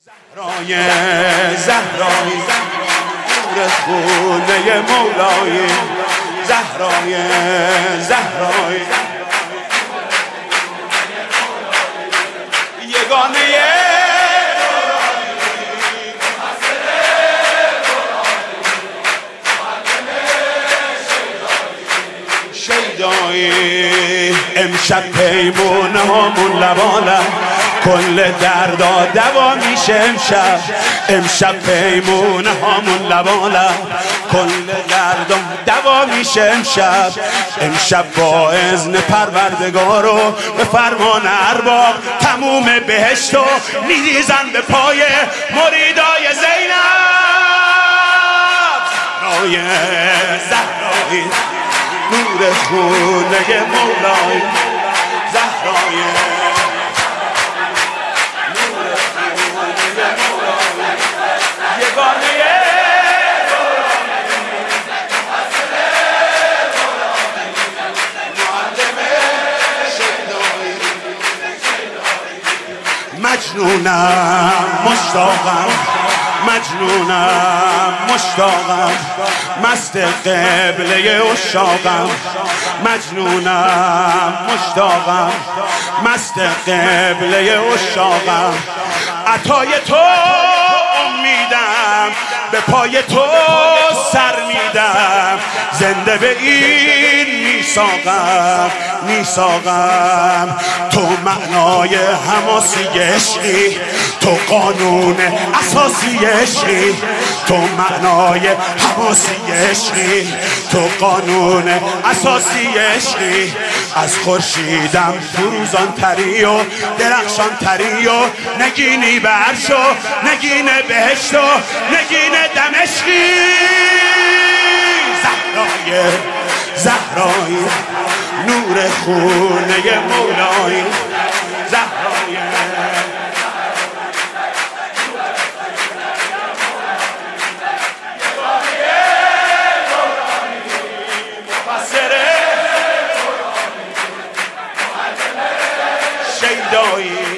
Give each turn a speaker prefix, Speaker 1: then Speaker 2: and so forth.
Speaker 1: زهرای نور خونه مولای زهرای یگانه شیدایی امشب پیمونه هامون لبالم کل دردا دوا میشه امشب پیمونه هامون لبالم کل دردا دوا میشه امشب با اذن پروردگار و به فرمان ارباب تموم بهشتو میریزن به پای مریدای زینب زهرای نور خونه مولای زهرای مجنونم مشتاقم مست قبله عشاقم مجنونم مشتاقم مست قبله عشاقم عطای تو امیدم به پای تو سر میدم زنده به این میثاقم تو معنای حماسی عشقی تو قانون اساسی عشقی تو معنای حماسی عشقی تو قانون اساسی عشقی از خورشیدم فروزان تری و درخشان تری و نگینی برش و نگین بهشت و نگین دمشقی زهرای نور خونه مولای زهرای شیدایی